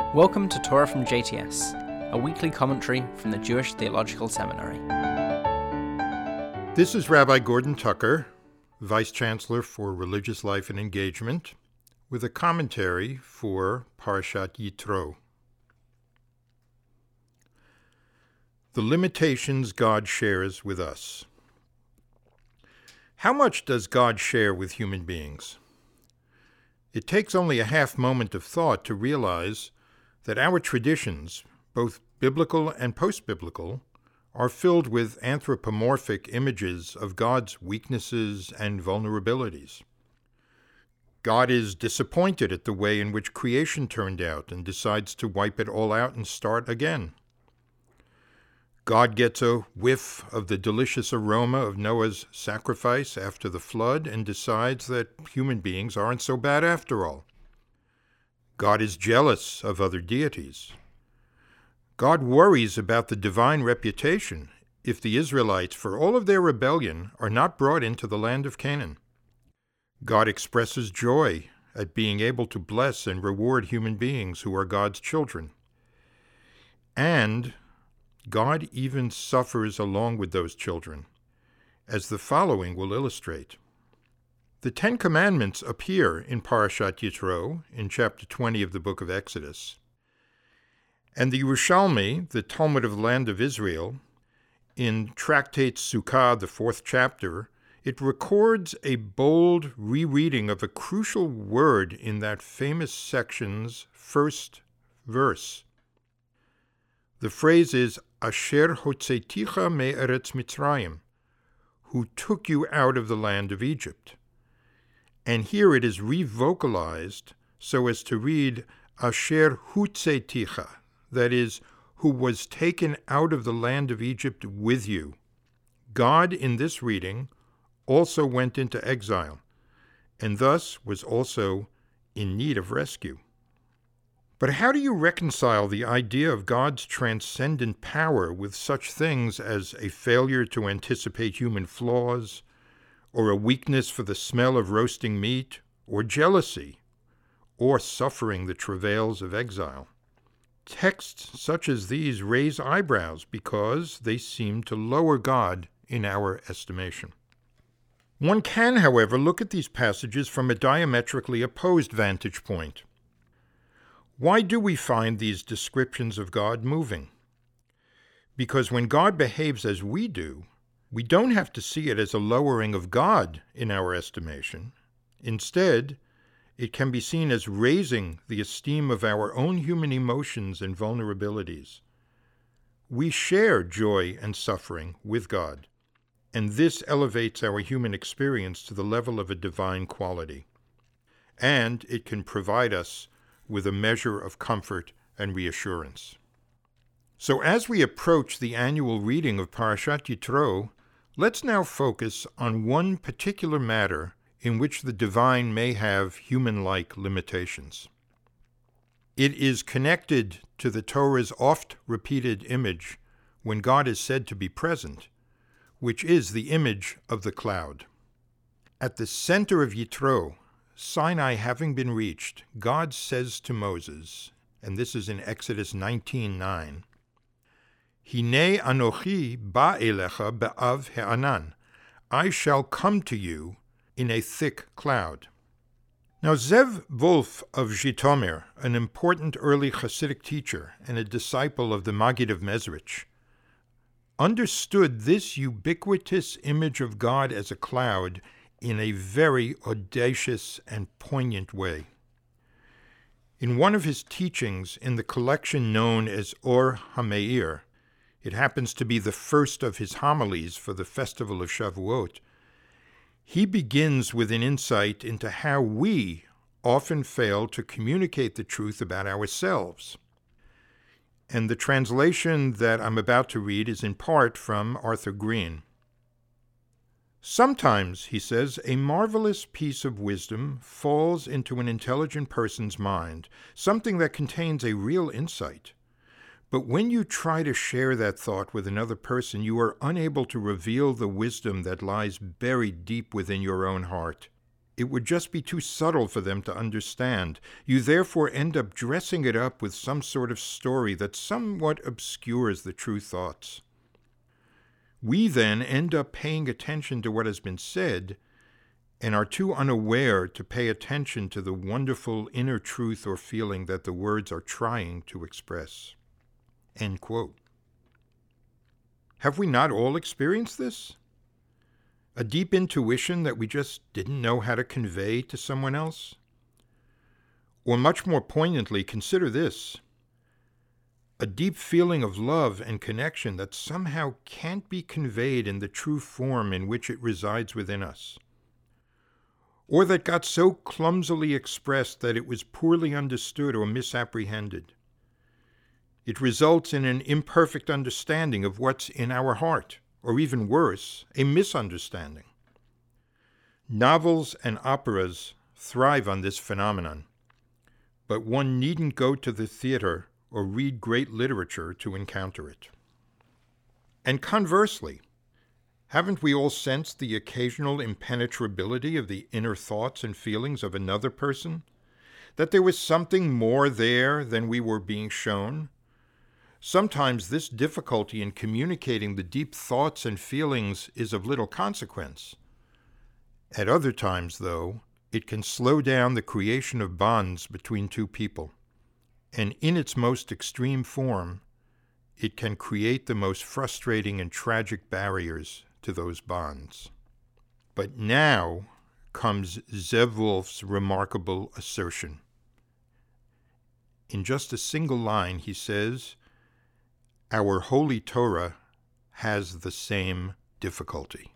Welcome to Torah from JTS, a weekly commentary from the Jewish Theological Seminary. This is Rabbi Gordon Tucker, Vice Chancellor for Religious Life and Engagement, with a commentary for Parashat Yitro. The limitations God shares with us. How much does God share with human beings? It takes only a half moment of thought to realize that our traditions, both biblical and post-biblical, are filled with anthropomorphic images of God's weaknesses and vulnerabilities. God is disappointed at the way in which creation turned out and decides to wipe it all out and start again. God gets a whiff of the delicious aroma of Noah's sacrifice after the flood and decides that human beings aren't so bad after all. God is jealous of other deities. God worries about the divine reputation if the Israelites, for all of their rebellion, are not brought into the land of Canaan. God expresses joy at being able to bless and reward human beings who are God's children. And God even suffers along with those children, as the following will illustrate. The Ten Commandments appear in Parashat Yitro, in chapter 20 of the book of Exodus. And the Yerushalmi, the Talmud of the land of Israel, in Tractate Sukkah, the 4th chapter, it records a bold rereading of a crucial word in that famous section's first verse. The phrase is, Asher hotzeiticha me'eretz Mitzrayim, who took you out of the land of Egypt. And here it is revocalized so as to read, Asher hutzeiticha, that is, who was taken out of the land of Egypt with you. God, in this reading, also went into exile, and thus was also in need of rescue. But how do you reconcile the idea of God's transcendent power with such things as a failure to anticipate human flaws, or a weakness for the smell of roasting meat, or jealousy, or suffering the travails of exile? Texts such as these raise eyebrows because they seem to lower God in our estimation. One can, however, look at these passages from a diametrically opposed vantage point. Why do we find these descriptions of God moving? Because when God behaves as we do, we don't have to see it as a lowering of God in our estimation. Instead, it can be seen as raising the esteem of our own human emotions and vulnerabilities. We share joy and suffering with God, and this elevates our human experience to the level of a divine quality. And it can provide us with a measure of comfort and reassurance. So as we approach the annual reading of Parashat Yitro, let's now focus on one particular matter in which the divine may have human-like limitations. It is connected to the Torah's oft-repeated image when God is said to be present, which is the image of the cloud. At the center of Yitro, Sinai having been reached, God says to Moses, and this is in Exodus 19:9, Hinei anochi ba elecha be'av he'anan, I shall come to you in a thick cloud. Now Zev Wolf of Zhitomir, an important early Hasidic teacher and a disciple of the Maggid of Mezrich, understood this ubiquitous image of God as a cloud in a very audacious and poignant way. In one of his teachings in the collection known as Or HaMeir, it happens to be the first of his homilies for the festival of Shavuot, he begins with an insight into how we often fail to communicate the truth about ourselves. And the translation that I'm about to read is in part from Arthur Green. Sometimes, he says, a marvelous piece of wisdom falls into an intelligent person's mind, something that contains a real insight. But when you try to share that thought with another person, you are unable to reveal the wisdom that lies buried deep within your own heart. it would just be too subtle for them to understand. You therefore end up dressing it up with some sort of story that somewhat obscures the true thoughts. We then end up paying attention to what has been said and are too unaware to pay attention to the wonderful inner truth or feeling that the words are trying to express." End quote. Have we not all experienced this? A deep intuition that we just didn't know how to convey to someone else? Or much more poignantly, consider this: a deep feeling of love and connection that somehow can't be conveyed in the true form in which it resides within us. Or that got so clumsily expressed that it was poorly understood or misapprehended. It results in an imperfect understanding of what's in our heart, or even worse, a misunderstanding. Novels and operas thrive on this phenomenon, but one needn't go to the theater or read great literature to encounter it. And conversely, haven't we all sensed the occasional impenetrability of the inner thoughts and feelings of another person? That there was something more there than we were being shown? Sometimes this difficulty in communicating the deep thoughts and feelings is of little consequence. At other times, though, it can slow down the creation of bonds between two people. And in its most extreme form, it can create the most frustrating and tragic barriers to those bonds. But now comes Zev Wolf's remarkable assertion. In just a single line, he says, "Our Holy Torah has the same difficulty."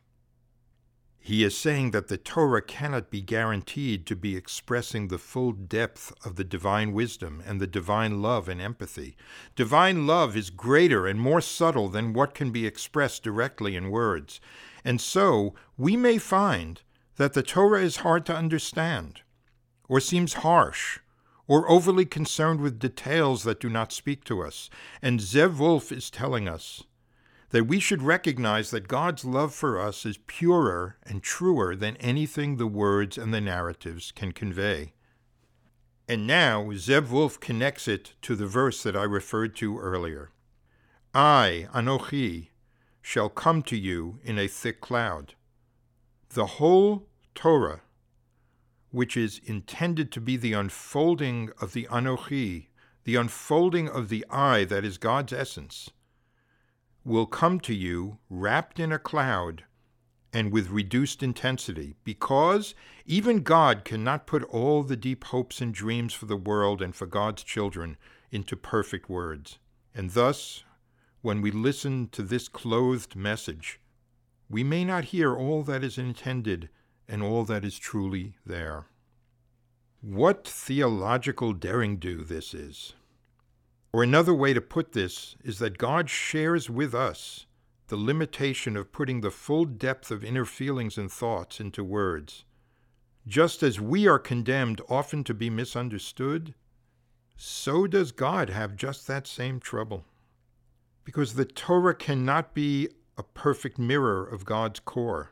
He is saying that the Torah cannot be guaranteed to be expressing the full depth of the divine wisdom and the divine love and empathy. Divine love is greater and more subtle than what can be expressed directly in words. And so we may find that the Torah is hard to understand, or seems harsh, or overly concerned with details that do not speak to us. And Zev Wolf is telling us that we should recognize that God's love for us is purer and truer than anything the words and the narratives can convey. And now Zev Wolf connects it to the verse that I referred to earlier. "I, Anochi, shall come to you in a thick cloud." The whole Torah, which is intended to be the unfolding of the Anochi, the unfolding of the I that is God's essence, will come to you wrapped in a cloud and with reduced intensity, because even God cannot put all the deep hopes and dreams for the world and for God's children into perfect words. And thus, when we listen to this clothed message, we may not hear all that is intended and all that is truly there. What theological daring-do this is! Or another way to put this is that God shares with us the limitation of putting the full depth of inner feelings and thoughts into words. Just as we are condemned often to be misunderstood, so does God have just that same trouble. Because the Torah cannot be a perfect mirror of God's core.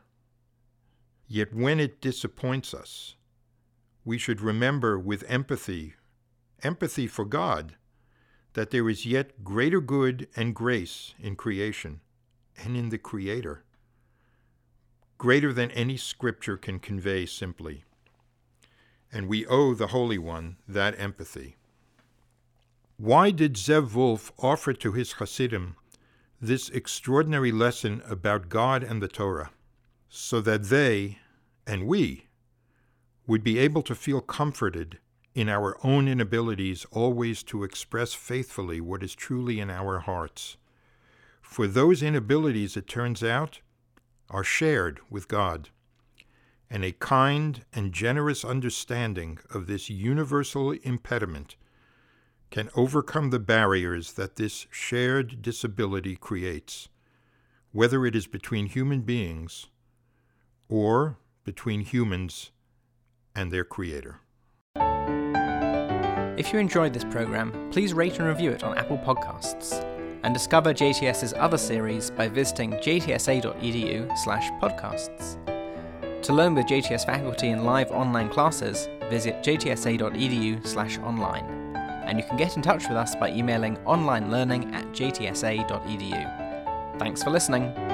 Yet when it disappoints us, we should remember with empathy for God, that there is yet greater good and grace in creation and in the Creator, greater than any scripture can convey simply. And we owe the Holy One that empathy. Why did Zev Wolf offer to his Hasidim this extraordinary lesson about God and the Torah? So that they, and we, would be able to feel comforted in our own inabilities always to express faithfully what is truly in our hearts. For those inabilities, it turns out, are shared with God, and a kind and generous understanding of this universal impediment can overcome the barriers that this shared disability creates, whether it is between human beings or between humans and their Creator. If you enjoyed this program, please rate and review it on Apple Podcasts, and discover JTS's other series by visiting jtsa.edu/podcasts. To learn with JTS faculty in live online classes, visit jtsa.edu/online. And you can get in touch with us by emailing onlinelearning@jtsa.edu. Thanks for listening.